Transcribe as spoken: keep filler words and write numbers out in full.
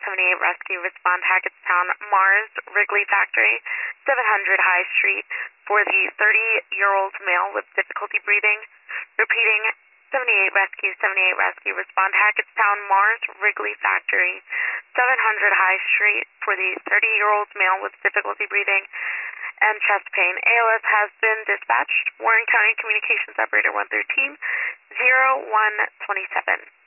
seventy-eight Rescue, respond Hackettstown, Mars, Wrigley Factory, seven hundred High Street, for the thirty-year-old male with difficulty breathing. Repeating, seventy-eight Rescue, seventy-eight Rescue, respond Hackettstown, Mars, Wrigley Factory, seven hundred High Street, for the thirty-year-old male with difficulty breathing and chest pain. A L S has been dispatched. Warren County Communications Operator one thirteen, zero one twenty-seven.